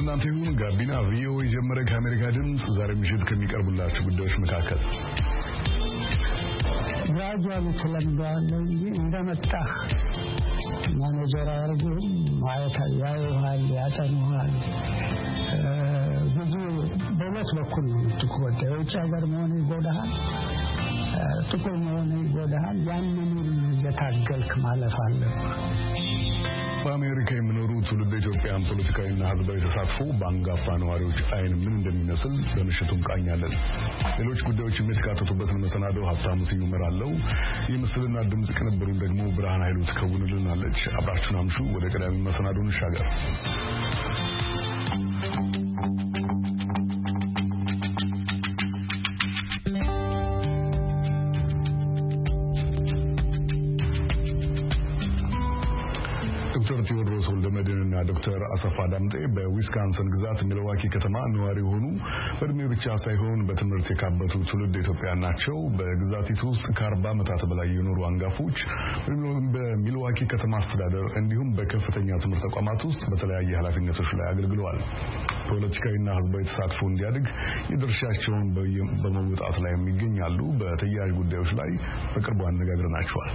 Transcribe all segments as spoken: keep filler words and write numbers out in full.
ለእናንተ ይሁን። ጋቢና ቪኦኤ ጀመረ። ከአሜሪካ ድምፅ ዛሬ ምሽት ከሚቀርቡላችሁ ጉዳዮች መካከል ግራጁዋሊ ተለምዷል እንጂ እንደመጣ ማኔጀር አድርጎ ማየት ያዩሃል፣ ያጠኑሃል። ብዙ በሁለት በኩል ነው የምትጎዳው። የውጭ ሀገር መሆን ይጎዳሃል፣ ጥቁር መሆን ይጎዳሃል። ያንን እየታገልክ ማለፍ አለብህ። በአሜሪካ የሚኖሩ ትውልደ ኢትዮጵያውያን ፖለቲካዊና ሕዝባዊ ተሳትፎ በአንጋፋ ነዋሪዎች አይን ምን እንደሚመስል በምሽቱ እንቃኛለን። ሌሎች ጉዳዮች የሚተካተቱበትን መሰናዶ ሀብታሙ ስዩም እመራለሁ። የምስልና ድምጽ ቅንብሩን ደግሞ ብርሃን ኃይሉ ትከውንልናለች። አብራችሁን አምሹ። ወደ ቀዳሚ መሰናዶ እንሻገር። ዶክተር ቴዎድሮስ ወልደመድህንና ዶክተር አሰፋ ዳምጤ በዊስካንሰን ግዛት ሚልዋኪ ከተማ ነዋሪ ሆኑ በእድሜ ብቻ ሳይሆን በትምህርት የካበቱ ትውልድ ኢትዮጵያውያን ናቸው። በግዛቲቱ ውስጥ ከአርባ ዓመታት በላይ የኖሩ አንጋፎች በሚልዋኪ ከተማ አስተዳደር እንዲሁም በከፍተኛ ትምህርት ተቋማት ውስጥ በተለያየ ኃላፊነቶች ላይ አገልግለዋል። ፖለቲካዊና ሕዝባዊ ተሳትፎ እንዲያድግ የድርሻቸውን በመወጣት ላይ የሚገኛሉ። በተያያዥ ጉዳዮች ላይ በቅርቡ አነጋግረናቸዋል።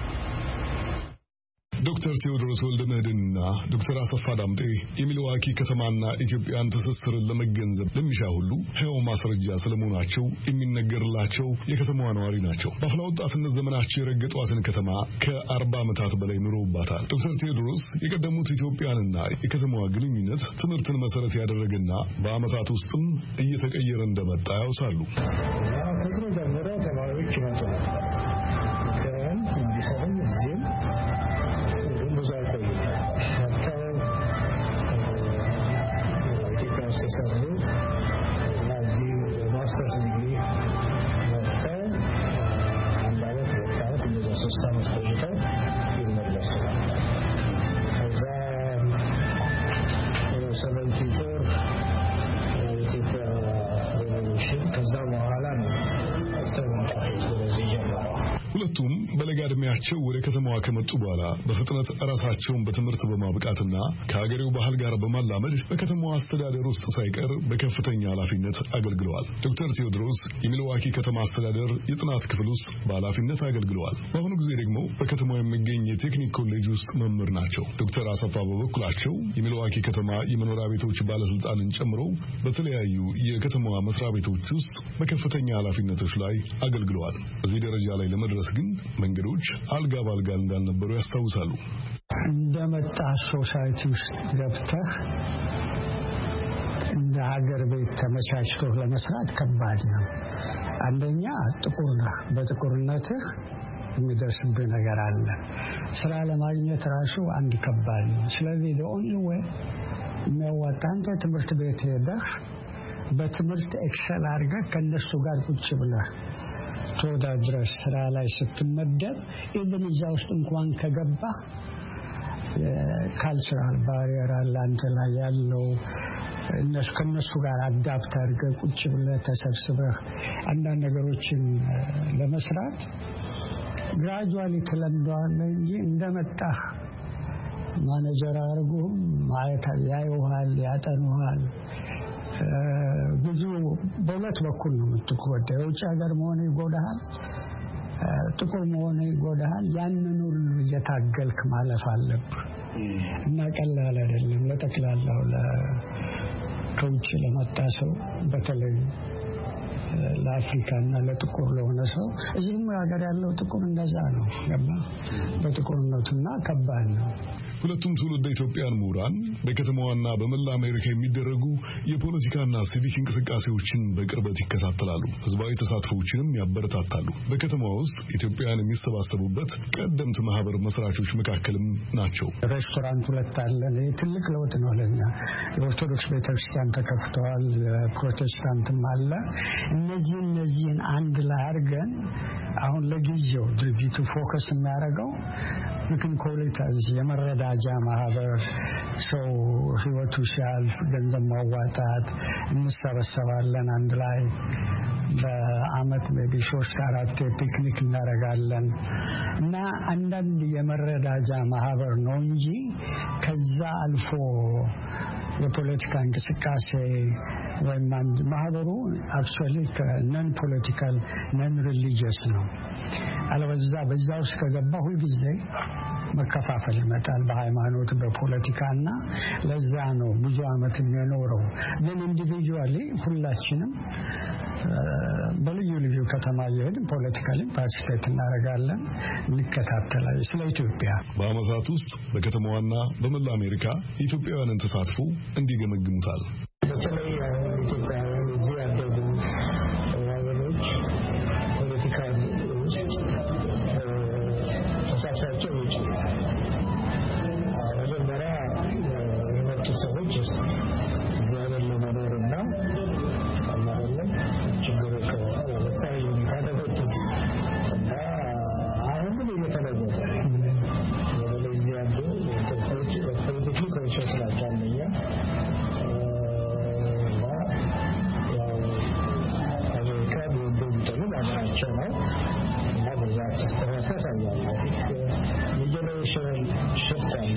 ዶክተር ቴዎድሮስ ወልደመድህንና ዶክተር አሰፋ ዳምጤ የሚልዋኪ ከተማና ኢትዮጵያን ትስስርን ለመገንዘብ ለሚሻ ሁሉ ሕያው ማስረጃ ስለመሆናቸው የሚነገርላቸው የከተማዋ ነዋሪ ናቸው። በአፍላ ወጣትነት ዘመናቸው የረገጧትን ከተማ ከአርባ ዓመታት በላይ ኑረውባታል። ዶክተር ቴዎድሮስ የቀደሙት ኢትዮጵያንና የከተማዋ ግንኙነት ትምህርትን መሰረት ያደረገና በዓመታት ውስጥም እየተቀየረ እንደመጣ ያውሳሉ። ከድሮ ጀምሮ ተማሪዎች ይመጡ ነበር ከን እንዲሰሩም እዚህም ብዙ አይቆይም። መጥተው ኢትዮጵያ ውስጥ የሰሩ እና እዚህ ማስተርስ ዲግሪ መጥተው አንድ ዓመት ሁለት ዓመት እንደዛ ሶስት ዓመት ቆይተው ይመለሱ ነበር። ከዛ ሰቨንቲ ፎር የኢትዮጵያ ሬቮሉሽን ከዛ በኋላ ነው ሰቨንቲ ፋይቭ ወደዚህ ጀመረው። ሁለቱም በለጋ ዕድሜያቸው ወደ ከተማዋ ከመጡ በኋላ በፍጥነት ራሳቸውን በትምህርት በማብቃትና ከሀገሬው ባህል ጋር በማላመድ በከተማዋ አስተዳደር ውስጥ ሳይቀር በከፍተኛ ኃላፊነት አገልግለዋል። ዶክተር ቴዎድሮስ የሚልዋኪ ከተማ አስተዳደር የጥናት ክፍል ውስጥ በኃላፊነት አገልግለዋል። በአሁኑ ጊዜ ደግሞ በከተማው የሚገኝ የቴክኒክ ኮሌጅ ውስጥ መምህር ናቸው። ዶክተር አሰፋ በበኩላቸው የሚልዋኪ ከተማ የመኖሪያ ቤቶች ባለስልጣንን ጨምሮ በተለያዩ የከተማዋ መስሪያ ቤቶች ውስጥ በከፍተኛ ኃላፊነቶች ላይ አገልግለዋል። እዚህ ደረጃ ላይ ለመድረስ ግን መንገዶች አልጋ ባልጋ እንዳልነበሩ ያስታውሳሉ። እንደመጣ ሶሳይቲ ውስጥ ገብተህ እንደ ሀገር ቤት ተመቻችቶ ለመስራት ከባድ ነው። አንደኛ ጥቁር ነህ። በጥቁርነትህ የሚደርስብህ ነገር አለ። ስራ ለማግኘት ራሱ አንድ ከባድ ነው። ስለዚህ the ወይ የሚያዋጣህ አንተ ትምህርት ቤት ሄደህ በትምህርት ኤክሰል አድርገህ ከነሱ ጋር ቁጭ ብለህ ተወዳድረህ ስራ ላይ ስትመደብ ኢቭን እዛ ውስጥ እንኳን ከገባ ካልቸራል ባሪየር አለ አንተ ላይ ያለው እነሱ ከነሱ ጋር አዳፕት አድርገህ ቁጭ ብለህ ተሰብስበህ አንዳንድ ነገሮችን ለመስራት ግራጁዋሊ ተለምዷል እንጂ እንደመጣ ማኔጀር አድርጎ ማየት ያዩሃል፣ ያጠኑሃል። ብዙ በሁለት በኩል ነው የምትጎዳው። የውጭ ሀገር መሆን ይጎዳሃል፣ ጥቁር መሆን ይጎዳሃል። ያንን ሁሉ እየታገልክ ማለፍ አለብህ እና ቀላል አይደለም። ለጠቅላላው ከውጭ ለመጣ ሰው በተለይ ለአፍሪካና ለጥቁር ለሆነ ሰው እዚህም ሀገር ያለው ጥቁር እንደዛ ነው። ገባ በጥቁርነቱና ከባድ ነው። ሁለቱም ትውልደ ኢትዮጵያውያን ምሁራን በከተማዋና በመላ አሜሪካ የሚደረጉ የፖለቲካና ሲቪክ እንቅስቃሴዎችን በቅርበት ይከታተላሉ። ህዝባዊ ተሳትፎዎችንም ያበረታታሉ። በከተማዋ ውስጥ ኢትዮጵያውያን የሚሰባሰቡበት ቀደምት ማህበር መስራቾች መካከልም ናቸው። ሬስቶራንት ሁለት አለ። ትልቅ ለውጥ ነው ለኛ። የኦርቶዶክስ ቤተክርስቲያን ተከፍተዋል፣ ፕሮቴስታንትም አለ። እነዚህ እነዚህን አንድ ላይ አድርገን አሁን ለጊዜው ድርጅቱ ፎከስ የሚያደርገው ምክን ኮሌታዝ የመረዳጃ ማህበር ሰው ህይወቱ ሲያልፍ ገንዘብ ማዋጣት እንሰበሰባለን አንድ ላይ በአመት ሜቢ ሶስት አራት ፒክኒክ እናደርጋለን እና አንዳንድ የመረዳጃ ማህበር ነው እንጂ ከዛ አልፎ የፖለቲካ እንቅስቃሴ ወይም አንድ ማህበሩ አክቹአሊ ነን ፖለቲካል ነን ሪሊጂየስ ነው። አለበዛ በዛ ውስጥ ከገባ ሁሉ ጊዜ መከፋፈል ይመጣል በሃይማኖት በፖለቲካና ለዛ ነው ብዙ አመት የኖረው። ግን ኢንዲቪጁዋሊ ሁላችንም በልዩ ልዩ ከተማ የሄድን ፖለቲካሊ ፓርቲሲፔት እናደርጋለን፣ እንከታተላለን ስለ ኢትዮጵያ። በአመታት ውስጥ በከተማዋና በመላ አሜሪካ ኢትዮጵያውያንን ተሳትፎ እንዲገመግሙታል። በተለይ ኢትዮጵያውያን እዚህ ያደጉ ወገኖች ፖለቲካ ውስጥ ተሳትፏቸው ውጭ መጀመሪያ የመጡ ሰዎች እዚህ ሀገር ለመኖርና አማራለም ችግሩ ከወጣይ ካደረጉት እና አሁን ግን እየተለወጠ ወደዚህ ያሉ ኢትዮጵያዎች ፖለቲካሊ ኮንሽስ ናቸው። አንደኛ እና ያው አሜሪካ ቢወደዱ ሀገራቸው ነው እና በዛ ተስተሳሰብ ያለው የጀነሬሽን ሽፍት አለ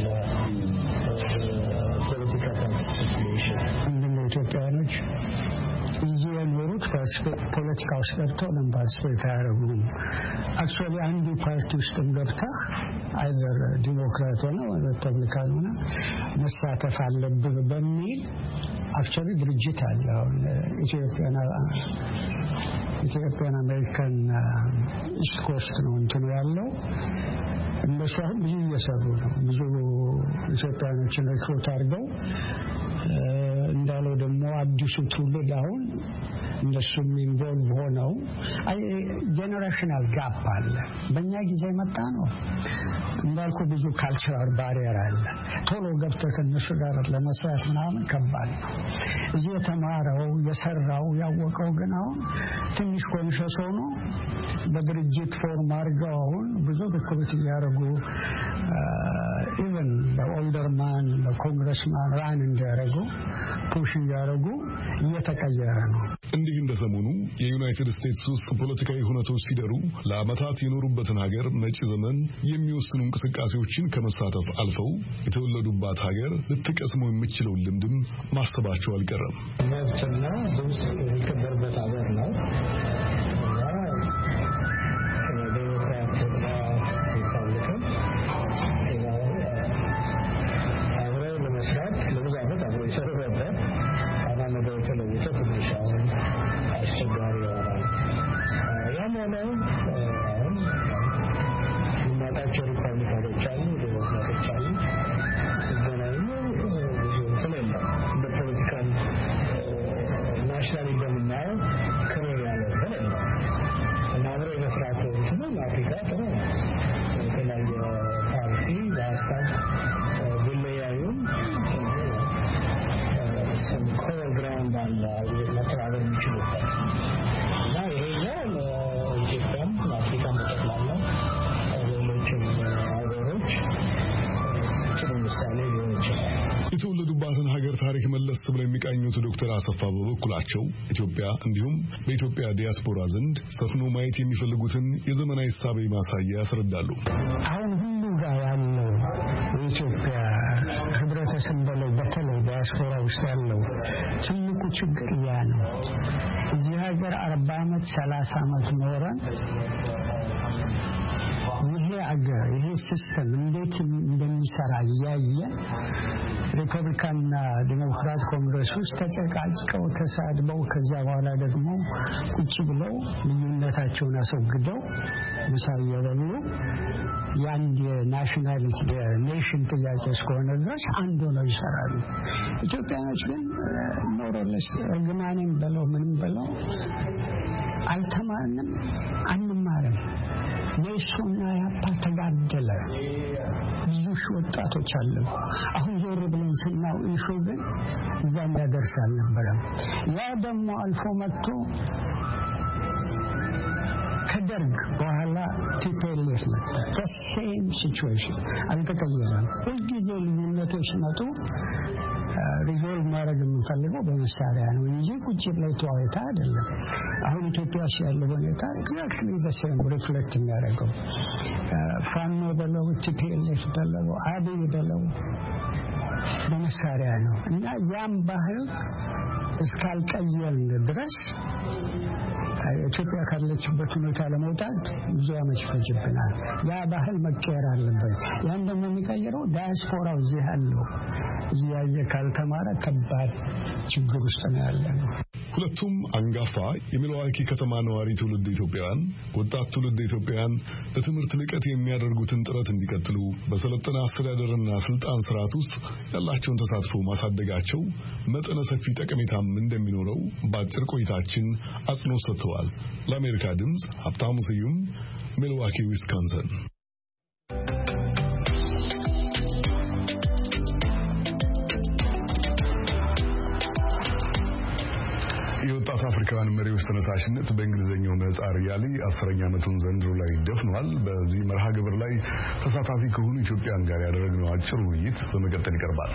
ፖለቲካ ፓርቲሲፔሽን እንደ ኢትዮጵያኖች እዚህ የኖሩት ፖለቲካ ውስጥ ገብተው ለምን ፓርቲሲፔት አያደርጉም? አክቹዋሊ አንዱ ፓርቲ ውስጥ ገብታ አይዘር ዲሞክራት ሆነ ወይ ሪፐብሊካን ሆነ መሳተፍ አለብን በሚል አክቹዋሊ ድርጅት አለ። ኢትዮጵያና ኢትዮጵያን አሜሪካን ኢስት ኮስት ነው እንትኑ ያለው። እነሱ አሁን ብዙ እየሰሩ ነው። ብዙ ኢትዮጵያኖችን ሪክሩት አድርገው እንዳለው ደግሞ አዲሱ ትውልድ አሁን እነሱም ኢንቮልቭ ሆነው አይ ጄነሬሽናል ጋፕ አለ። በእኛ ጊዜ መጣ ነው እንዳልኩ ብዙ ካልቸራል ባሪየር አለ። ቶሎ ገብተህ ከነሱ ጋር ለመስራት ምናምን ከባድ ነው። እዚህ የተማረው የሰራው ያወቀው ግን አሁን ትንሽ ኮንሽስ ሆኖ በድርጅት ፎርም አድርገው አሁን ብዙ ሪክሩት እያደረጉ ኢቨን በኦልደርማን በኮንግረስማን ራን እንዲያደርጉ ፑሽ እያደረጉ እየተቀየረ ነው። እንዲህ እንደሰሞኑ የዩናይትድ ስቴትስ ውስጥ ፖለቲካዊ ሁነቶች ሲደሩ ለአመታት የኖሩበትን ሀገር መጪ ዘመን የሚወስኑ እንቅስቃሴዎችን ከመሳተፍ አልፈው የተወለዱባት ሀገር ልትቀስመው የምትችለውን ልምድም ማሰባቸው አልቀረም። መብትና ድምፅ የሚከበርበት ሀገር ነው እና ዴሞክራት ሪፐብሊካን አብረው ለመስራት ለብዙ ዓመት አብረው ይሰሩ ነበር። አሁን ነገር የተለወጠ ትንሽ አሁን አስቸጋሪ ይሆናል። ያም ሆነ አሁን የምናውቃቸው ሪፐብሊካኖች አሉ፣ ዴሞክራቶች አሉ። ሲገናኙ ብዙ እንትን የለም እንደ ፖለቲካል ናሽናል እንደምናየው ክሬር ያለ እንትን የለም እና አብረው የመስራት እንትኑ ለአፍሪካ ጥሩ ነው። የተለያየ ፓርቲ በሀሳብ ቢለያዩም some common ground አለ ለተባበር የሚችሉበት እና ይሄኛው ለኢትዮጵያም ለአፍሪካም በጠቅላላ ሌሎችም ሀገሮች ጥሩ ምሳሌ ሊሆን ይችላል። የተወለዱባትን ሀገር ታሪክ መለስ ብለው የሚቃኙት ዶክተር አሰፋ በበኩላቸው ኢትዮጵያ እንዲሁም በኢትዮጵያ ዲያስፖራ ዘንድ ሰፍኖ ማየት የሚፈልጉትን የዘመናዊ እሳቤ ማሳያ ያስረዳሉ። አሁን ሁሉ ጋር ያለው የኢትዮጵያ ህብረተሰብ በለው በተለይ ዲያስፖራ ውስጥ ያለው ትልቁ ችግር ያ ነው። እዚህ ሀገር አርባ ዓመት ሰላሳ ዓመት ኖረን ይሄ አገር ይሄ ሲስተም እንዴት እንደሚሰራ ያየ ሪፐብሊካንና ዲሞክራት ኮንግረስ ውስጥ ተጨቃጭቀው ተሳድበው ከዛ በኋላ ደግሞ ቁጭ ብለው ልዩነታቸውን አስወግደው ምሳ እየበሉ የአንድ የናሽናሊቲ የኔሽን ጥያቄ እስከሆነ ድረስ አንድ ሆነው ይሰራሉ። ኢትዮጵያኖች ግን ሞሮለስ እርግማኔም በለው ምንም በለው አልተማርንም፣ አንማርም። የሱና ያፓ ተጋደለ ብዙ ወጣቶች አሉ። አሁን ዞር ብለን ስናው ኢሹ ግን እዛም ያደርሳል ነበር። ያ ደግሞ አልፎ መጥቶ ከደርግ በኋላ ቲፒኤልኤፍ መጣ። the same situation አልተቀየረም። ሁልጊዜ ልዩነቶች መጡ። ሪዞልቭ ማድረግ የምንፈልገው በመሳሪያ ነው እንጂ ቁጭ ብለው ተዋይታ አይደለም። አሁን ኢትዮጵያ ውስጥ ያለው ሁኔታ ኤግዛክትሊ the same ሪፍሌክት የሚያደርገው ፋኖ በለው ቲፒኤልኤፍ በለው አብይ በለው በመሳሪያ ነው እና ያም ባህል እስካልቀየርን ድረስ ኢትዮጵያ ካለችበት ሁኔታ ለመውጣት ብዙ ዓመት ይፈጅብናል። ያ ባህል መቀየር አለበት። ያን ደግሞ የሚቀይረው ዳያስፖራው እዚህ ያለው እያየ ካልተማረ ከባድ ችግር ውስጥ ነው ያለነው። ሁለቱም አንጋፋ የሚልዋኪ ከተማ ነዋሪ ትውልድ ኢትዮጵያውያን ወጣት ትውልድ ኢትዮጵያውያን ለትምህርት ልቀት የሚያደርጉትን ጥረት እንዲቀጥሉ በሰለጠነ አስተዳደርና ስልጣን ስርዓት ውስጥ ያላቸውን ተሳትፎ ማሳደጋቸው መጠነ ሰፊ ጠቀሜታም እንደሚኖረው በአጭር ቆይታችን አጽንኦት ሰጥተዋል። ለአሜሪካ ድምፅ ሀብታሙ ስዩም ሚልዋኪ ዊስኮንሰን። የወጣት አፍሪካውያን መሪዎች ተነሳሽነት በእንግሊዝኛው ምህጻር ያሊ አስረኛ ዓመቱን ዘንድሮ ላይ ደፍኗል። በዚህ መርሃ ግብር ላይ ተሳታፊ ከሆኑ ኢትዮጵያውያን ጋር ያደረግነው አጭር ውይይት በመቀጠል ይቀርባል።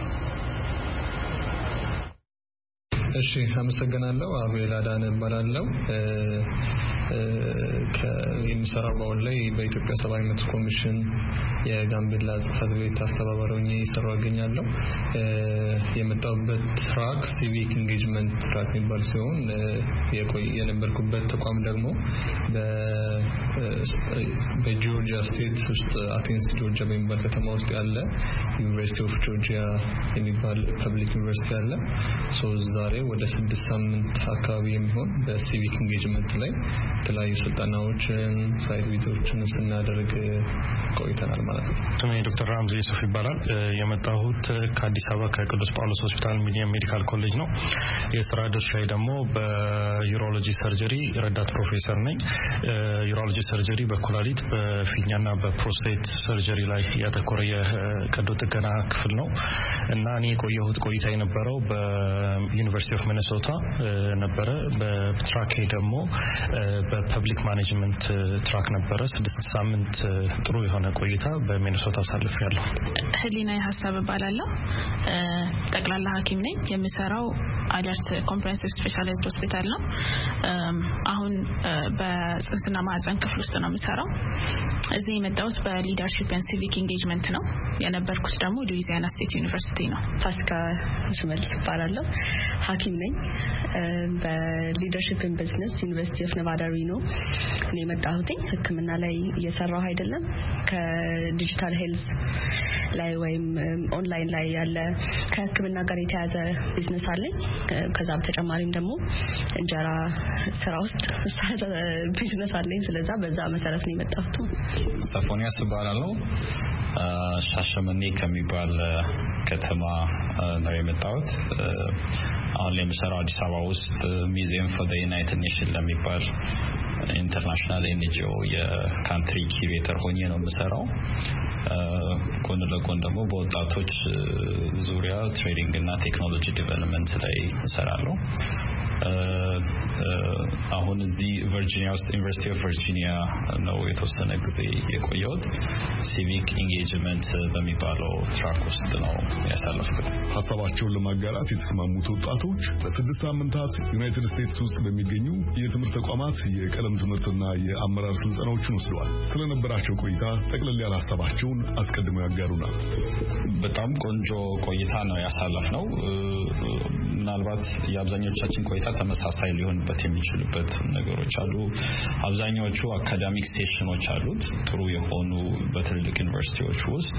እሺ አመሰግናለሁ። አቤል አዳነ እባላለሁ። ከየምሰራው ባው ላይ በኢትዮጵያ ሰብአዊ መብት ኮሚሽን የጋምቤላ ጽሕፈት ቤት አስተባባሪ ሆኜ እየሰራሁ እገኛለሁ። የመጣሁበት ትራክ ሲቪክ ኢንጌጅመንት ትራክ የሚባል ሲሆን የቆየ የነበርኩበት ተቋም ደግሞ በጆርጂያ ስቴት ውስጥ አቴንስ ጆርጂያ በሚባል ከተማ ውስጥ ያለ ዩኒቨርሲቲ ኦፍ ጆርጂያ የሚባል ፐብሊክ ዩኒቨርሲቲ አለ። ሶ ዛሬ ወደ ስድስት ሳምንት አካባቢ የሚሆን በሲቪክ ኢንጌጅመንት ላይ የተለያዩ ስልጠናዎችን ሳይት ቪዚቶችን ስናደርግ ቆይተናል ማለት ነው። ስሜ ዶክተር ራምዚ ዩሱፍ ይባላል። የመጣሁት ከአዲስ አበባ ከቅዱስ ጳውሎስ ሆስፒታል ሚሊኒየም ሜዲካል ኮሌጅ ነው። የስራ ድርሻዬ ደግሞ በዩሮሎጂ ሰርጀሪ ረዳት ፕሮፌሰር ነኝ። ዩሮሎጂ ሰርጀሪ በኩላሊት በፊኛና በፕሮስቴት ሰርጀሪ ላይ ያተኮረ የቀዶ ጥገና ክፍል ነው እና እኔ የቆየሁት ቆይታ የነበረው በዩኒቨርሲቲ ኦፍ ሚኒሶታ ነበረ። በትራክ ደግሞ በፐብሊክ ማኔጅመንት ትራክ ነበረ። ስድስት ሳምንት ጥሩ የሆነ ቆይታ በሚኒሶታ አሳልፌያለሁ። ህሊና የሐሳብ ባላለው ጠቅላላ ሐኪም ነኝ። የምሰራው አለርት ኮምፕሬሄንሲቭ ስፔሻላይዝድ ሆስፒታል ነው። አሁን በጽንስና ማህፀን ክፍል ውስጥ ነው የምሰራው። እዚህ የመጣሁት በሊደርሺፕ ኤንድ ሲቪክ ኢንጌጅመንት ነው። የነበርኩት ደግሞ ሉዊዚያና ስቴት ዩኒቨርሲቲ ነው። ፋሲካ ሽመልስ ባላለው ሐኪም ነኝ። በሊደርሺፕ ኤንድ ቢዝነስ ዩኒቨርሲቲ ኦፍ ኔቫዳ ሪኖ ነው የመጣሁት። ህክምና ላይ እየሰራሁ አይደለም። ከዲጂታል ሄልዝ ላይ ወይም ኦንላይን ላይ ያለ ከህክምና ጋር የተያዘ ቢዝነስ አለኝ። ከዛ በተጨማሪም ደግሞ እንጀራ ስራ ውስጥ ቢዝነስ አለኝ። ስለዚህ በዛ መሰረት ነው የመጣሁት። ሳፎኒያስ ባላለው ሻሸመኔ ከሚባል ከተማ ነው የመጣሁት። አሁን ለምሳሌ አዲስ አበባ ውስጥ ሚዚየም ፎር ዘ ዩናይትድ ኔሽን ለሚባል ኢንተርናሽናል ኤንጂኦ የካንትሪ ኪሬተር ሆኜ ነው የምሰራው። ጎን ለጎን ደግሞ በወጣቶች ዙሪያ ትሬዲንግ እና ቴክኖሎጂ ዲቨሎፕመንት ላይ እሰራለሁ። አሁን እዚህ ቨርጂኒያ ውስጥ ዩኒቨርሲቲ ኦፍ ቨርጂኒያ ነው የተወሰነ ጊዜ የቆየሁት። ሲቪክ ኢንጌጅመንት በሚባለው ትራክ ውስጥ ነው ያሳለፍኩት። ሀሳባቸውን ለማጋራት የተስማሙት ወጣቶች ለስድስት ሳምንታት ዩናይትድ ስቴትስ ውስጥ በሚገኙ የትምህርት ተቋማት የቀለም ትምህርትና የአመራር ስልጠናዎችን ወስደዋል። ስለነበራቸው ቆይታ ጠቅለል ያለ ሀሳባቸውን አስቀድመው ያጋሩናል። በጣም ቆንጆ ቆይታ ነው ያሳለፍነው። ምናልባት የአብዛኞቻችን ቆይታ ተመሳሳይ ሊሆንበት የሚችልበት ነገሮች አሉ። አብዛኛዎቹ አካዳሚክ ሴሽኖች አሉት ጥሩ የሆኑ በትልልቅ ዩኒቨርሲቲዎች ውስጥ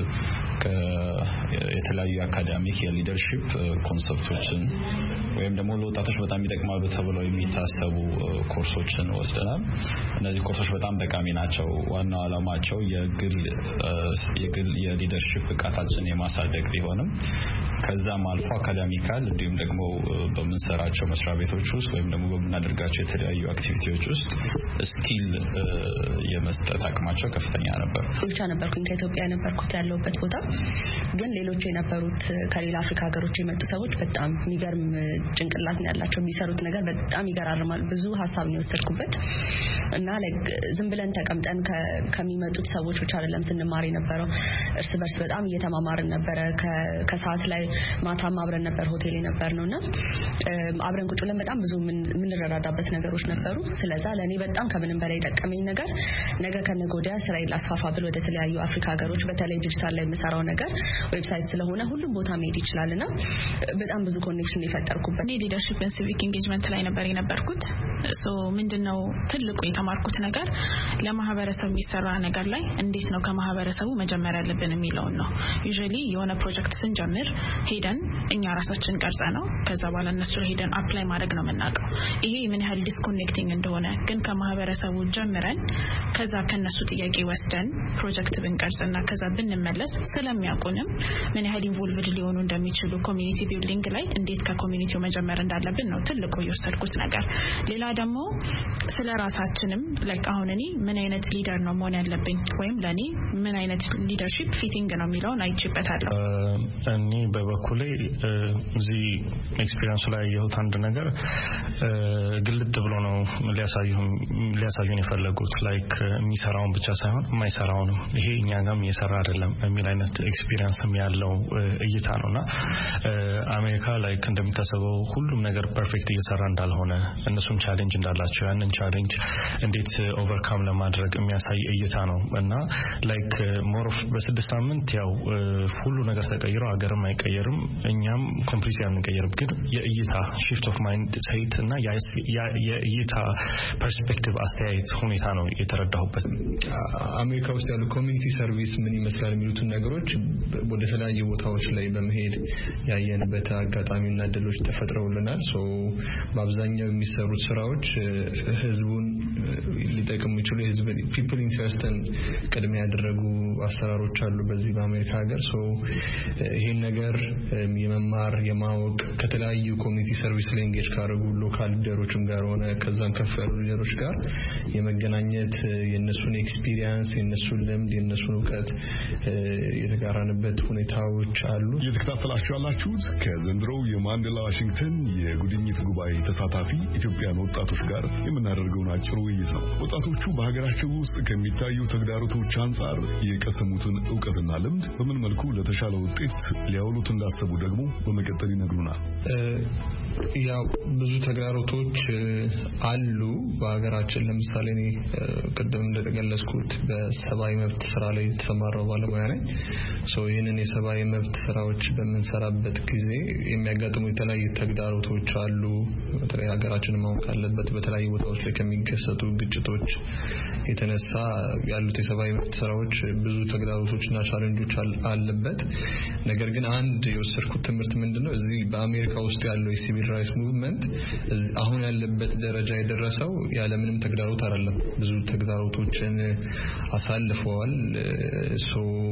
የተለያዩ አካዳሚክ የሊደርሺፕ ኮንሰፕቶችን ወይም ደግሞ ለወጣቶች በጣም ይጠቅማሉ ተብለው የሚታሰቡ ኮርሶችን ወስደናል። እነዚህ ኮርሶች በጣም ጠቃሚ ናቸው። ዋናው ዓላማቸው የግል የግል የሊደርሺፕ ብቃታችንን የማሳደግ ቢሆንም ከዛም አልፎ አካዳሚካል እንዲሁም ደግሞ በመንሰራቸው መስሪያ ቤቶች ውስጥ ወይም ደግሞ በመናደርጋቸው የተለያዩ አክቲቪቲዎች ውስጥ ስኪል የመስጠት አቅማቸው ከፍተኛ ነበር። ብቻ ነበርኩኝ ከኢትዮጵያ ነበርኩት ያለውበት ቦታ ግን ሌሎች የነበሩት ከሌላ አፍሪካ ሀገሮች የመጡ ሰዎች በጣም የሚገርም ጭንቅላት ነው ያላቸው። የሚሰሩት ነገር በጣም ይገራርማል። ብዙ ሀሳብ ነው የወሰድኩበት እና ላይክ ዝም ብለን ተቀምጠን ከሚመጡት ሰዎች ብቻ አይደለም ስንማር የነበረው የነበረው እርስ በርስ በጣም እየተማማርን ነበር ከሰዓት ላይ ማታም አብረን ነበር ሆቴል የነበርነውና አብረን ቁጭ ብለን በጣም ብዙ ምን ረዳዳበት ነገሮች ነበሩ ስለዚህ ለኔ በጣም ከምንም በላይ ጠቀመኝ ነገር ነገ ከነጎዲያ እስራኤል አስፋፋ ብሎ ወደ ተለያዩ አፍሪካ ሀገሮች በተለይ ዲጂታል ላይ የምሰራው ነገር ዌብሳይት ስለሆነ ሁሉም ቦታ መሄድ ይችላልና በጣም ብዙ ኮኔክሽን የፈጠርኩበት እኔ ሊደርሺፕ ኤንድ ሲቪክ ኢንጌጅመንት ላይ ነበር የነበርኩት ሶ ምንድነው ትልቁ የተማርኩት ነገር ለማህበረሰብ የሚሰራ ነገር ላይ እንዴት ነው ከማህበረሰቡ መጀመር ያለብን የሚለው ነው ዩዥዋሊ የሆነ ፕሮጀክት ስንጀምር ሄደን እኛ ራሳችን ቀርጸ ነው ከዛ በኋላ እነሱ ሄደን አፕላይ ማድረግ ነው የምናውቀው ይሄ ምን ያህል ዲስኮኔክቲንግ እንደሆነ ግን ከማህበረሰቡ ጀምረን ከዛ ከነሱ ጥያቄ ወስደን ፕሮጀክት ብንቀርጽና ከዛ ብንመለስ ስለሚያውቁንም ምን ያህል ኢንቮልቭድ ሊሆኑ እንደሚችሉ ኮሚኒቲ ቢልዲንግ ላይ እንዴት ከኮሚኒቲው መጀመር እንዳለብን ነው ትልቁ የወሰድኩት ነገር ሌላ ደግሞ ስለራሳችንም ላይክ አሁን እኔ ምን አይነት ሊደር ነው መሆን ያለብኝ ወይም ለኔ ምን አይነት ሊደርሺፕ ፊቲንግ ነው የሚለውን አይቼበታለሁ እኔ በበኩሌ እዚህ ኤክስፒሪየንስ ላይ ያየሁት አንድ ነገር ግልጥ ብሎ ነው ሊያሳዩን ሊያሳዩን የፈለጉት ላይክ የሚሰራውን ብቻ ሳይሆን የማይሰራውንም ይሄ እኛ ጋርም እየሰራ አይደለም የሚል አይነት ኤክስፒሪየንስም ያለው እይታ ነውና አሜሪካ ላይክ እንደምታስበው ሁሉም ነገር ፐርፌክት እየሰራ እንዳልሆነ እነሱም ቻሌንጅ እንዳላቸው ያንን ቻሌንጅ እንዴት ኦቨርካም ለማድረግ የሚያሳይ እይታ ነው እና ላይክ ሞር ኦፍ በስድስት ሳምንት ያው ሁሉ ነገር ተቀይሮ ሀገርም አይቀየርም እኛም ኮምፕሊት ያንቀየርም ግን የእይታ shift of mind ሴት እና የእይታ ፐርስፔክቲቭ አስተያየት ሁኔታ ነው የተረዳሁበት አሜሪካ ውስጥ ያለው ኮሚኒቲ ሰርቪስ ምን ይመስላል የሚሉትን ነገሮች ወደ ተለያዩ ቦታዎች ላይ በመሄድ ያየንበት አጋጣሚና እድሎች ተፈጥረውልናል ሶ በአብዛኛው የሚሰሩት ስራዎች ህዝቡን ሊጠቅሙ ይችላሉ ህዝብ people interested ቀድሚያ ያደረጉ አሰራሮች አሉ በዚህ በአሜሪካ ሀገር ሶ ይሄን ነገር የመማር የማወቅ ከተለያዩ ኮሚኒቲ ሰርቪስ ላይ engage ካደረጉ ሎካል ሊደሮችም ጋር ሆነ ከዛም ከፍ ያሉ ሊደሮች ጋር የመገናኘት የነሱን ኤክስፒሪየንስ የነሱን ልምድ የነሱን ዕውቀት የተጋራንበት ሁኔታዎች አሉ እየተከታተላችሁ ያላችሁት ከዘንድሮው የማንዴላ ዋሽንግተን የጉድኝት ጉባኤ ተሳታፊ ኢትዮጵያውያን ወጣቶች ጋር የምናደርገውን አጭር ውይይት ነው ወጣቶቹ በሀገራቸው ውስጥ ከሚታዩ ተግዳሮቶች አንጻር የቀሰሙትን ዕውቀትና ልምድ በምን መልኩ ለተሻለ ውጤት ሊያውሉት እንዳሰቡ ደግሞ በመቀጠል ይነግሩናል ያው ብዙ ተግዳሮቶች አሉ በሀገራችን ለምሳሌ እኔ ቀደም እንደተገለጽኩት በሰብአዊ መብት ስራ ላይ ተሰማራው ባለሙያ ነኝ ሶ ይሄንን የሰብአዊ መብት ስራዎች በመንሰራበት ጊዜ የሚያጋጥሙ የተለያዩ ተግዳሮቶች አሉ በተለይ ሀገራችንን ማወቅ አለበት በተለያዩ ቦታዎች ላይ ከሚከሰቱ ግጭቶች የተነሳ ያሉት የሰብአዊ መብት ስራዎች ብዙ ተግዳሮቶችና ቻሌንጆች አለበት ነገር ግን አንድ የወሰድኩት ትምህርት ምንድነው እዚህ በአሜሪካ ውስጥ ያለው የሲቪል ራይትስ ሙቭመንት አሁን ያለበት ደረጃ የደረሰው ያለ ምንም ተግዳሮት አይደለም ብዙ ተግዳሮቶችን አሳልፈዋል ሶ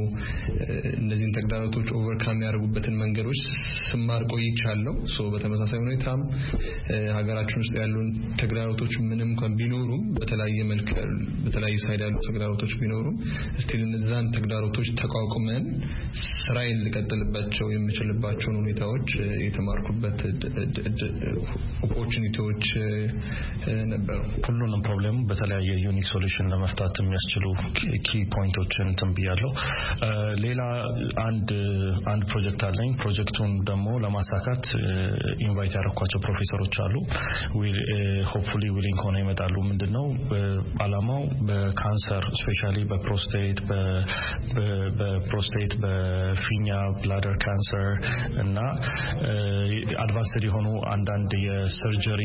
እነዚህን ተግዳሮቶች ኦቨርካም ያደርጉበትን መንገዶች ስማር ቆይቻለሁ ሶ በተመሳሳይ ሁኔታም ሀገራችን ውስጥ ያሉን ተግዳሮቶች ምንም እንኳን ቢኖሩም በተለያየ መልኩ በተለያየ ሳይድ ያሉ ተግዳሮቶች ቢኖሩም ስቲል እነዛን ተግዳሮቶች ተቋቁመን ስራዬን ልቀጥልባቸው የምችልባቸውን ሁኔታዎች የተማርኩበት ኦፖርቹኒቲዎች ነበሩ ሁሉንም ፕሮብሌም በተለያየ ዩኒክ ሶሉሽን ለመፍታት የሚያስችሉ ኪ ፖይንቶችን ተንብያለሁ ሌላ አንድ አንድ ፕሮጀክት አለኝ ፕሮጀክቱን ደግሞ ለማሳካት ኢንቫይት ያደረኳቸው ፕሮፌሰሮች አሉ ዊል ሆፕፉሊ ዊሊንግ ሆነ ይመጣሉ ምንድነው አላማው በካንሰር ስፔሻሊ በፕሮስቴት በፕሮስቴት በፊኛ ብላደር ካንሰር እና አድቫንስድ የሆኑ አንዳንድ የሰርጀሪ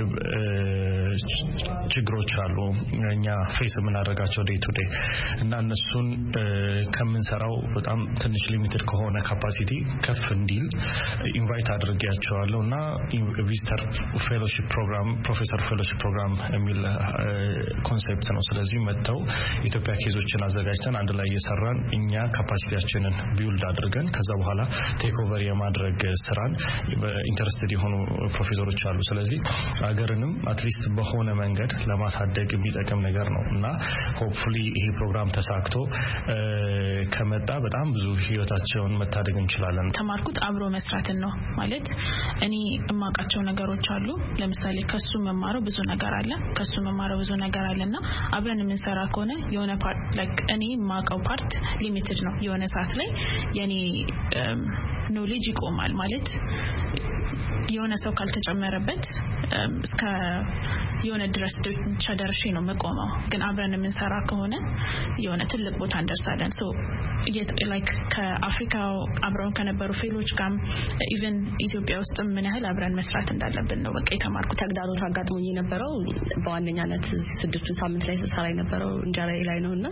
ችግሮች አሉ እኛ ፌስ የምናደርጋቸው ዴይ ቱ ዴይ እና እነሱን ከምንሰራው በጣም ትንሽ ሊሚትድ ከሆነ ካፓሲቲ ከፍ እንዲል ኢንቫይት አድርጌያቸዋለሁና ቪዚተር ፌሎሺፕ ፕሮግራም ፕሮፌሰር ፌሎሺፕ ፕሮግራም የሚል ኮንሴፕት ነው ስለዚህ መተው ኢትዮጵያ ኬዞችን አዘጋጅተን አንድ ላይ እየሰራን እኛ ካፓሲቲያችንን ቢውልድ አድርገን ከዛ በኋላ ቴክ ኦቨር የማድረግ ስራን ኢንተረስትድ የሆኑ ፕሮፌሰሮች አሉ ስለዚህ ሀገርንም አትሊስት በሆነ መንገድ ለማሳደግ የሚጠቅም ነገር ነውና ሆፕፉሊ ይሄ ፕሮግራም ተሳክቶ ከመጣ በጣም ብዙ ህይወታቸውን መታደግ እንችላለን ተማርኩት አብሮ መስራትን ነው ማለት እኔ እማቃቸው ነገሮች አሉ ለምሳሌ ከሱ መማረው ብዙ ነገር አለ ከሱ የምንማረው ብዙ ነገር አለና አብረን የምንሰራ ከሆነ የሆነ ፓርት ላይክ እኔ ማቀው ፓርት ሊሚትድ ነው የሆነ ሰዓት ላይ የኔ ኖሌጅ ይቆማል ማለት የሆነ ሰው ካልተጨመረበት እስከ የሆነ ድረስ ብቻ ደርሼ ነው መቆመው ግን አብረን የምንሰራ ከሆነ የሆነ ትልቅ ቦታ እንደርሳለን ሶ ላይክ ከአፍሪካ አብረን ከነበሩ ፌሎች ጋር ኢቭን ኢትዮጵያ ውስጥ ምን ያህል አብረን መስራት እንዳለብን ነው በቃ የተማርኩት ተግዳሮት አጋጥሞኝ የነበረው በዋነኛነት ስድስቱ ሳምንት ላይ ተሰራ የነበረው እንጀራዬ ላይ ነውና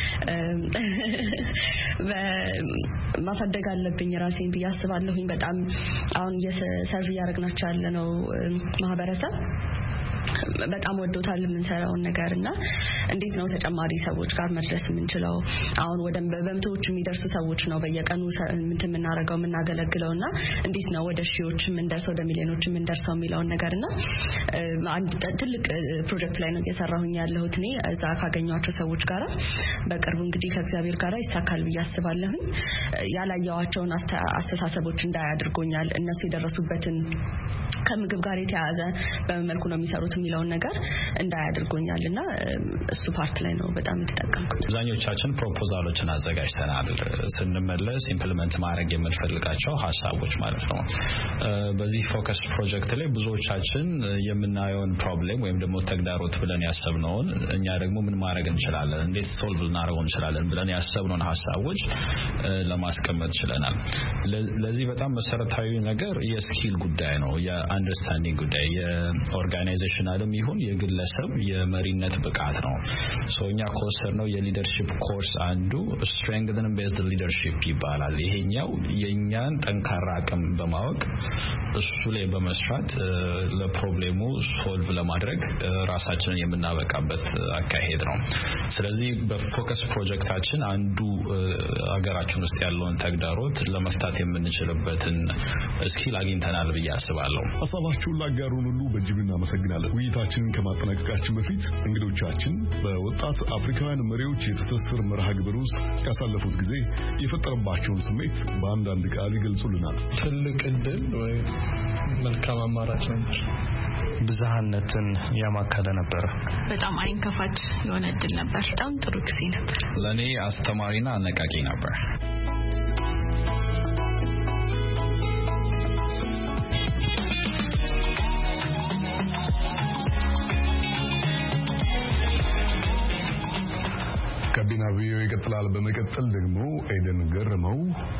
ማፈደግ አለብኝ ራሴን ብያስባለሁኝ በጣም አሁን የሰርቪ ያረግናቸው ያለነው ማህበረሰብ በጣም ወዶታል የምንሰራውን ነገርና እንዴት ነው ተጨማሪ ሰዎች ጋር መድረስ የምንችለው አሁን ወደ በመቶዎች የሚደርሱ ሰዎች ነው በየቀኑ እንትን የምናረጋው የምናገለግለውና እንዴት ነው ወደ ሺዎች የምንደርሰው ወደ ሚሊዮኖች የምንደርሰው የሚለውን ነገርና አንድ ትልቅ ፕሮጀክት ላይ ነው እየሰራሁኝ ያለሁት እኔ እዛ ካገኘኋቸው ሰዎች ጋር በቅርቡ እንግዲህ ከእግዚአብሔር ጋር ይሳካል ብዬ አስባለሁ ያላየዋቸውን አስተሳሰቦች እንዳያድርጎኛል እነሱ የደረሱበትን ከምግብ ጋር የተያያዘ በመልኩ ነው የሚሰሩት የሚለውን ነገር እንዳያድርጎኛልና እሱ ፓርት ላይ ነው በጣም የተጠቀምኩት አብዛኞቻችን ፕሮፖዛሎችን አዘጋጅተናል ስንመለስ ኢምፕሊመንት ማድረግ የምንፈልጋቸው ሐሳቦች ማለት ነው በዚህ ፎከስ ፕሮጀክት ላይ ብዙዎቻችን የምናየውን ፕሮብሌም ወይም ደግሞ ተግዳሮት ብለን ያሰብነውን እኛ ደግሞ ምን ማድረግ እንችላለን እንዴት ሶልቭ ልናደርገው እንችላለን ብለን ያሰብነውን ሐሳቦች ለማስቀመጥ ችለናል ለዚህ በጣም መሰረታዊ ነገር የስኪል ጉዳይ ነው የአንደርስታንዲንግ ጉዳይ የኦርጋናይዜሽን አለም ይሁን የግለሰብ የመሪነት ብቃት ነው ሶኛ ኮርስ ነው የሊደርሺፕ ኮርስ አንዱ strengthen based leadership ይባላል ይሄኛው የኛን ጠንካራ አቅም በማወቅ እሱ ላይ በመስራት ለፕሮብሌሙ ሶልቭ ለማድረግ ራሳችንን የምናበቃበት አካሄድ ነው ስለዚህ በፎከስ ፕሮጀክታችን አንዱ አገራችን ውስጥ ያለውን ተግዳሮት ለመፍታት የምንችልበትን ስኪል አግኝተናል ብዬ አስባለሁ አሳባችሁን ላጋሩን ሁሉ በእጅጉ እናመሰግናለን ውይይታችንን ከማጠናቀቃችን በፊት እንግዶቻችን በወጣት አፍሪካውያን መሪዎች የተሰሰረ መርሃ ግብር ውስጥ ያሳለፉት ጊዜ የፈጠረባቸውን ስሜት በአንዳንድ ቃል ይገልጹልናል ትልቅ እድል ወይ መልካም አማራጭ ነበር ብዝሃነትን ያማከለ ነበር በጣም አይን ከፋች የሆነ እድል ነበር በጣም ጥሩ ጊዜ ነበር ለኔ አስተማሪና አነቃቂ ነበር ጋቢና ቪዲዮ ይቀጥላል በመቀጠል ደግሞ ኤደን ገረመው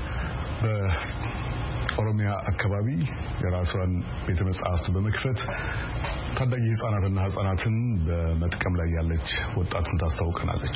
በኦሮሚያ አካባቢ የራሷን ቤተ መጻሕፍት በመክፈት ታዳጊ ህፃናትና ህፃናትን በመጥቀም ላይ ያለች ወጣትን ታስተዋውቀናለች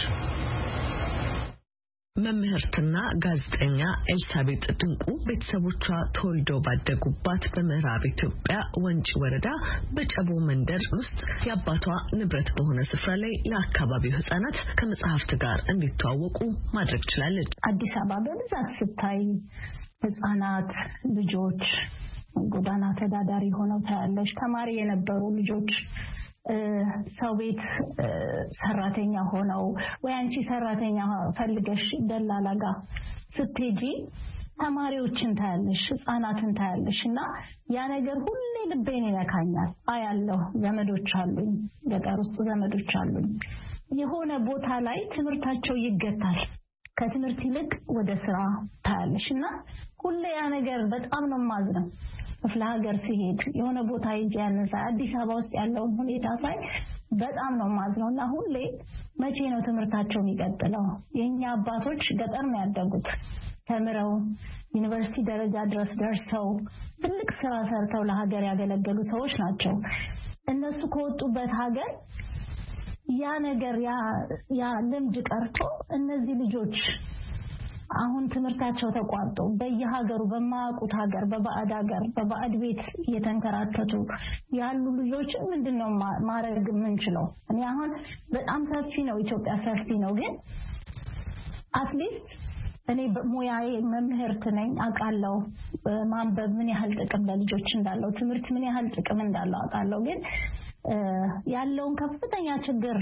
መምህርትና ጋዜጠኛ ኤልሳቤጥ ድንቁ ቤተሰቦቿ ተወልደው ባደጉባት በምዕራብ ኢትዮጵያ ወንጪ ወረዳ በጨቦ መንደር ውስጥ የአባቷ ንብረት በሆነ ስፍራ ላይ ለአካባቢው ህፃናት ከመጽሐፍት ጋር እንዲተዋወቁ ማድረግ ችላለች አዲስ አበባ በብዛት ስታይ ህፃናት ልጆች ጎዳና ተዳዳሪ ሆነው ታያለሽ ተማሪ የነበሩ ልጆች ሰው ቤት ሰራተኛ ሆነው ወይ አንቺ ሰራተኛ ፈልገሽ ደላላ ጋር ስትሄጂ ተማሪዎችን ታያለሽ ህፃናትን ታያለሽና ያ ነገር ሁሌ ልቤን ይነካኛል አያለሁ ዘመዶች አሉኝ ገጠር ውስጥ ዘመዶች አሉኝ የሆነ ቦታ ላይ ትምህርታቸው ይገታል ከትምህርት ይልቅ ወደ ስራ ታያለሽና ሁሌ ያ ነገር በጣም ነው ማዝነው ክፍለ ሀገር ሲሄድ የሆነ ቦታ ሄጄ ያነሳ አዲስ አበባ ውስጥ ያለውን ሁኔታ ሳይ በጣም ነው ማዝነውና ሁሌ መቼ ነው ትምህርታቸው የሚቀጥለው የኛ አባቶች ገጠር ነው ያደጉት ተምረው ዩኒቨርሲቲ ደረጃ ድረስ ደርሰው ትልቅ ስራ ሰርተው ለሀገር ያገለገሉ ሰዎች ናቸው እነሱ ከወጡበት ሀገር ያ ነገር ያ ያ ልምድ ቀርቶ እነዚህ ልጆች አሁን ትምህርታቸው ተቋርጦ በየሀገሩ በማያውቁት ሀገር በባዕድ ሀገር በባዕድ ቤት እየተንከራተቱ ያሉ ልጆች ምንድነው ማድረግ የምንችለው እኔ አሁን በጣም ሰፊ ነው ኢትዮጵያ ሰፊ ነው ግን አትሊስት እኔ ሙያዬ መምህርት ነኝ አውቃለሁ ማንበብ ምን ያህል ጥቅም ለልጆች እንዳለው ትምህርት ምን ያህል ጥቅም እንዳለው አውቃለሁ ግን ያለውን ከፍተኛ ችግር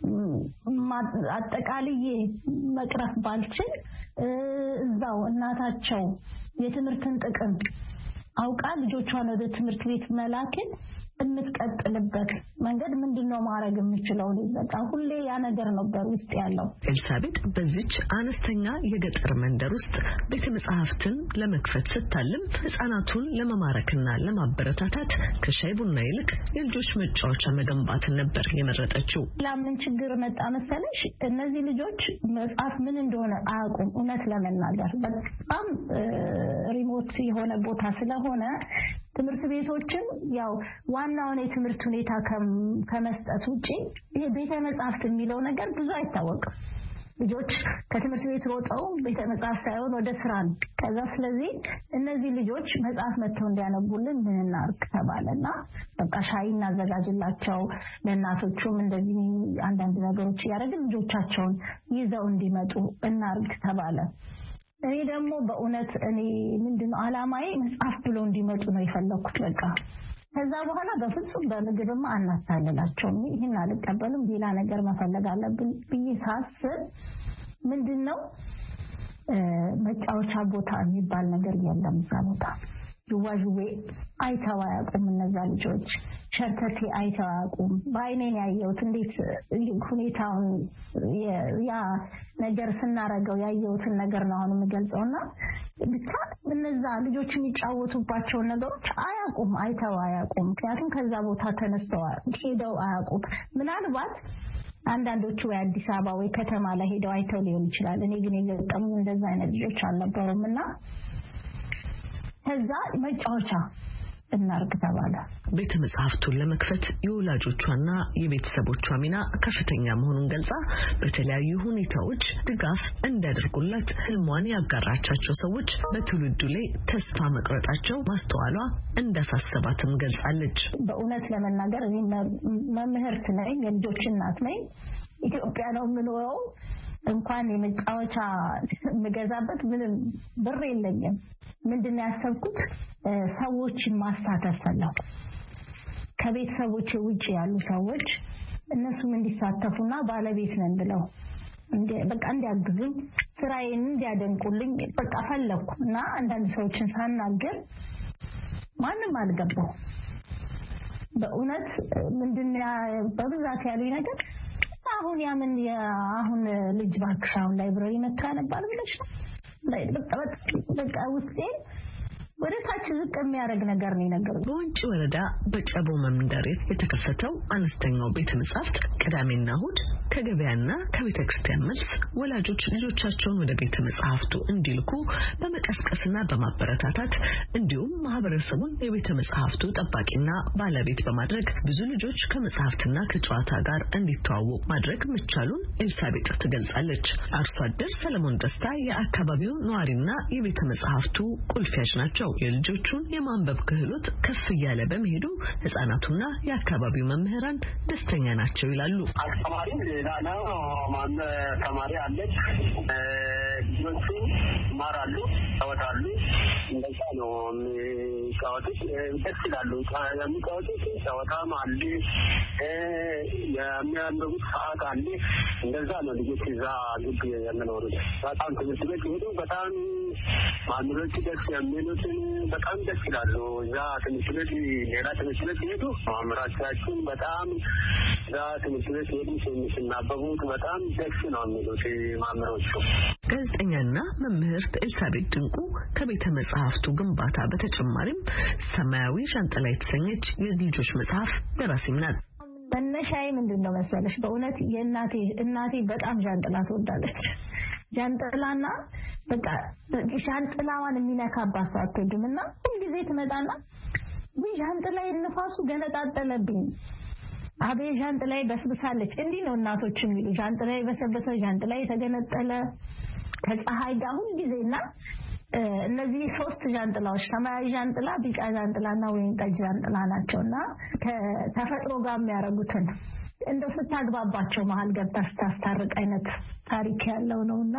አጠቃልዬ መቅረፍ ባልችል እዛው እናታቸው የትምህርትን ጥቅም አውቃ ልጆቿን ወደ ትምህርት ቤት መላክን የምትቀጥልበት መንገድ ምንድነው ማድረግ የምችለው ለዛ ሁሌ ያ ነገር ነበር ውስጥ ያለው ኤልሳቤጥ በዚች አነስተኛ የገጠር መንደር ውስጥ ቤተ መጻሕፍትን ለመክፈት ስታልም ህፃናቱን ለመማረክና ለማበረታታት ከሻይ ቡና ይልቅ የልጆች መጫወቻ መገንባት ነበር የመረጠችው ለምን ችግር መጣ መሰለሽ እነዚህ ልጆች መጽሐፍ ምን እንደሆነ አያውቁም እውነት ለመናገር በጣም ሪሞት የሆነ ቦታ ስለሆነ ትምህርት ቤቶችን ያው ዋናው ነው ትምህርት ሁኔታ ከመስጠት ውጪ ይሄ ቤተ መጻሕፍት የሚለው ነገር ብዙ አይታወቅም ልጆች ከትምህርት ቤት ወጣው ቤተ መጻሕፍት ሳይሆን ወደ ስራ ነው ከዛ ስለዚህ እነዚህ ልጆች መጽሐፍ መጥተው እንዲያነቡልን ምን እናርግ ተባለና በቃ ሻይ እናዘጋጅላቸው ለእናቶቹም እንደዚህ አንዳንድ ነገሮች ያደረግን ልጆቻቸውን ይዘው እንዲመጡ እናርግ ተባለ እኔ ደግሞ በእውነት እኔ ምንድነው አላማዬ መጽሐፍ ብሎ እንዲመጡ ነው የፈለኩት በቃ ከዛ በኋላ በፍጹም በምግብማ አናታለላቸው ይሄን አልቀበልም ሌላ ነገር መፈለግ አለብን ብዬ ሳስብ ምንድነው መጫወቻ ቦታ የሚባል ነገር የለም እዛ ቦታ ይዋዥዌ አይተው አያውቁም እነዛ ልጆች ሸርተቴ አይተው አያውቁም በአይኔን ያየሁት እንዴት ሁኔታውን ያ ነገር ስናረገው ያየሁትን ነገር ነው አሁን የምገልጸውና ብቻ እነዛ ልጆች የሚጫወቱባቸው ነገሮች አያውቁም አይተው አያውቁም ምክንያቱም ከዛ ቦታ ተነስተው ሄደው አያውቁም ምናልባት አንዳንዶቹ ወይ አዲስ አበባ ወይ ከተማ ላይ ሄደው አይተው ሊሆን ይችላል እኔ ግን የገጠሙኝ እንደዛ አይነት ልጆች አልነበሩምና ከዛ መጫወቻ እናርግ ተባለ ቤተ መጻሕፍቱን ለመክፈት የወላጆቿና የቤተሰቦቿ ሚና ከፍተኛ መሆኑን ገልጻ በተለያዩ ሁኔታዎች ድጋፍ እንዲያደርጉላት ህልሟን ያጋራቻቸው ሰዎች በትውልዱ ላይ ተስፋ መቅረጣቸው ማስተዋሏ እንዳሳሰባትም ገልጻለች በእውነት ለመናገር እኔ መምህርት ነኝ የልጆች እናት ነኝ ኢትዮጵያ ነው የምኖረው እንኳን የመጫወቻ መገዛበት ምንም ብር የለኝም ምንድነው ያሰብኩት ሰዎችን ማሳተፍ ፈለኩ ከቤተሰቦች ውጪ ያሉ ሰዎች እነሱም እንዲሳተፉና ባለቤት ነን ብለው እንደ በቃ እንዲያግዙኝ ስራዬን እንዲያደንቁልኝ በቃ ፈለኩና አንዳንድ ሰዎችን ሳናገር ማንም አልገባው በእውነት ምንድነው በብዛት ያለኝ ነገር አሁን ያምን አሁን ልጅ ባክሻውን ላይብረሪ መጥታ ነበር ብለሽ ላይ በቃ ውስጤ ወደ ታች ዝቅ የሚያደርግ ነገር ነው ነገር በወንጪ ወረዳ በጨቦ መንደር የተከፈተው አነስተኛው ቤተ መጻሕፍት ቅዳሜና እሁድ ከገበያና ከቤተክርስቲያን መልስ ወላጆች ልጆቻቸውን ወደ ቤተ መጻሕፍቱ እንዲልኩ በመቀስቀስና በማበረታታት እንዲሁም ማህበረሰቡን የቤተ መጻሕፍቱ ጠባቂና ባለቤት በማድረግ ብዙ ልጆች ከመጻሕፍትና ከጨዋታ ጋር እንዲተዋወቁ ማድረግ መቻሉን ኤልሳቤጥ ትገልጻለች አርሶ አደር ሰለሞን ደስታ የአካባቢው ነዋሪና የቤተ መጻሕፍቱ ቁልፊያጅ ናቸው የልጆቹን የማንበብ ክህሎት ከፍ ያለ በመሄዱ ህፃናቱና የአካባቢው መምህራን ደስተኛ ናቸው ይላሉ አስተማሪው ሌላ ነው ማን ተማሪ አለች ልጆቹ ማራሉ ታወጣሉ እንደዛ ነው የሚጫወቱት ደስ ይላሉ የሚጫወቱት ጨዋታም አለ የሚያነቡት ሰዓት አለ እንደዛ ነው ልጆች እዛ ግቢ የሚኖሩት በጣም ትምህርት ቤት ሄዱ በጣም ማንበብ ደስ የሚሉት በጣም ደስ ይላሉ እዛ ትምህርት ቤት ሌላ ትምህርት ቤት ሄዱ ማምራቻችን በጣም እዛ ትምህርት ቤት ሄዱ ሲናበቡት በጣም ደስ ነው የሚሉት ማምሮቹ ጋዜጠኛና መምህርት ኤልሳቤጥ ድንቁ ከቤተ መጻሕፍቱ ግንባታ በተጨማሪም ሰማያዊ ሻንጥላ የተሰኘች የልጆች መጽሐፍ ደራሲም ናት መነሻዬ ምንድነው መሰለሽ በእውነት የእናቴ እናቴ በጣም ሻንጥላ ትወዳለች ጃንጥላና በቃ ጃንጥላዋን የሚነካባት ሰው አትወድምና ሁልጊዜ ትመጣና ወይ ጃንጥላዬ ንፋሱ ገነጣጠለብኝ አቤ ጃንጥላዬ በስብሳለች እንዲህ ነው እናቶች የሚሉ ጃንጥላዬ በሰበሰ ጃንጥላዬ ተገነጠለ ከፀሐይ ጋር ሁልጊዜና እነዚህ ሶስት ጃንጥላዎች ሰማያዊ ጃንጥላ ቢጫ ጃንጥላና ወይን ጠጅ ጃንጥላ ናቸውና ከተፈጥሮ ጋር የሚያረጉትን እንደው ስታግባባቸው መሃል ገብታ ስታስታርቅ አይነት ታሪክ ያለው ነውና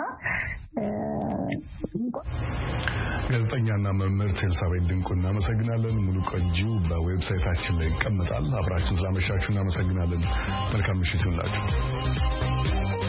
ጋዜጠኛና መምህርት ኤልሳቤጥ ድንቁ እናመሰግናለን ሙሉ ቆንጂው በዌብሳይታችን ላይ ይቀመጣል አብራችሁ ስላመሻችሁ እናመሰግናለን መልካም ምሽት ይሁንላችሁ